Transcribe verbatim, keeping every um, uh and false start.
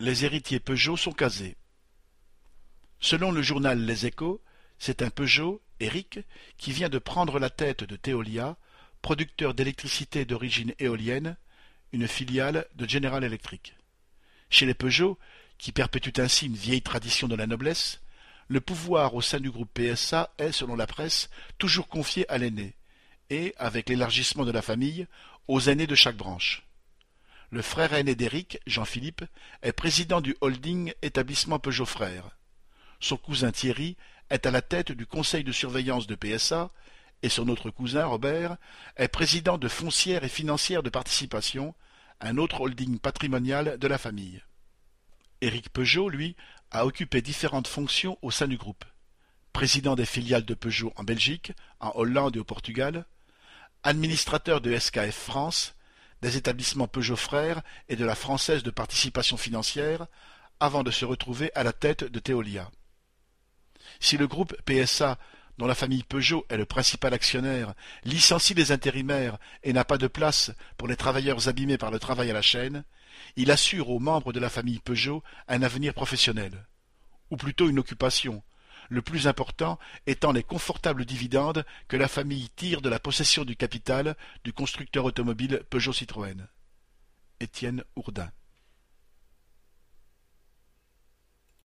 les héritiers Peugeot sont casés. Selon le journal Les Échos, c'est un Peugeot, Éric, qui vient de prendre la tête de Teolia, producteur d'électricité d'origine éolienne, une filiale de General Electric. Chez les Peugeot, qui perpétuent ainsi une vieille tradition de la noblesse, le pouvoir au sein du groupe P S A est, selon la presse, toujours confié à l'aîné, et, avec l'élargissement de la famille, aux aînés de chaque branche. Le frère aîné d'Éric, Jean-Philippe, est président du holding établissement Peugeot Frères. Son cousin Thierry est à la tête du conseil de surveillance de P S A, et son autre cousin, Robert, est président de Foncière et Financière de Participation, un autre holding patrimonial de la famille. Éric Peugeot, lui, a occupé différentes fonctions au sein du groupe. Président des filiales de Peugeot en Belgique, en Hollande et au Portugal, administrateur de S K F France, des établissements Peugeot Frères et de la Française de Participation Financière, avant de se retrouver à la tête de Teolia. Si le groupe P S A, dont la famille Peugeot est le principal actionnaire, licencie les intérimaires et n'a pas de place pour les travailleurs abîmés par le travail à la chaîne, il assure aux membres de la famille Peugeot un avenir professionnel, ou plutôt une occupation, le plus important étant les confortables dividendes que la famille tire de la possession du capital du constructeur automobile Peugeot Citroën. Étienne Ourdin.